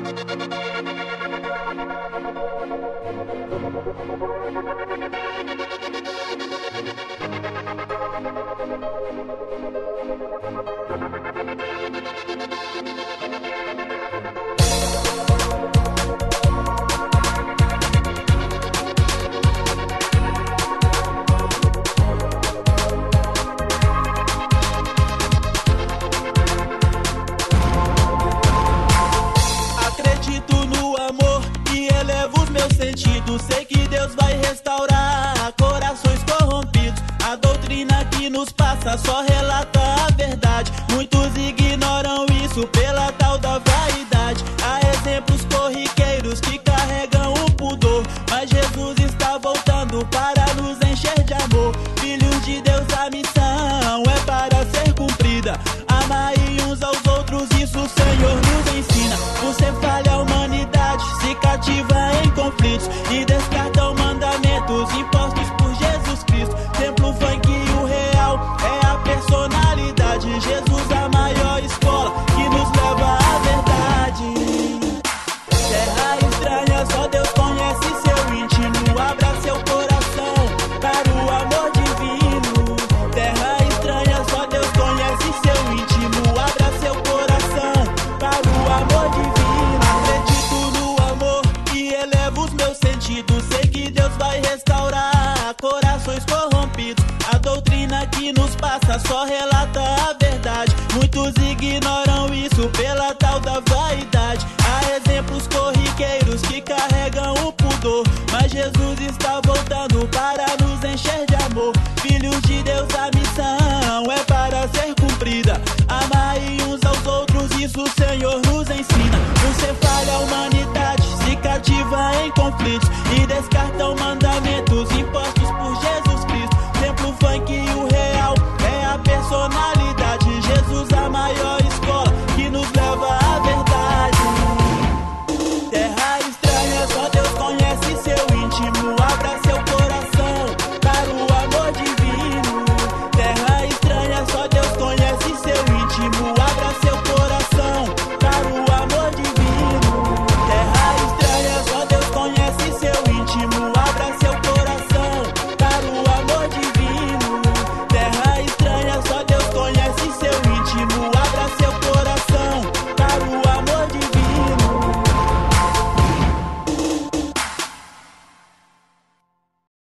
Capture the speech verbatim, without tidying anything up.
Sei que Deus vai restaurar corações corrompidos. A doutrina que nos passa só relata a verdade. Muitos ignoram isso pela tal da vaidade. Há exemplos corriqueiros que carregam o pudor, mas Jesus está voltando para nos encher de amor. Filhos de Deus, a missão é para ser cumprida. Amai uns aos outros, isso o Senhor nos ensina. Você falha a humanidade, se cativa em conflitos e descartam mandamentos impostos por Jesus Cristo. Templo funk e o real é a personalidade. Jesus, a maior escola que nos leva à verdade. Terra estranha, só Deus conhece seu íntimo. Abra seu coração para o amor divino. Terra estranha, só Deus conhece seu íntimo. Abra seu coração para o amor divino. Acredito no amor que eleva os meus sentidos. Sei que Deus vai restaurar corações corrompidos. A doutrina que nos passa só relata a verdade. Muitos ignoram isso pela tal da vaidade. Há exemplos corriqueiros que carregam o pudor, mas Jesus está voltando para nos encher de amor. Filhos de Deus, a missão é para ser cumprida. Amai uns aos outros, isso o Senhor nos ensina. Você falha a humanidade, se cativa em conflitos e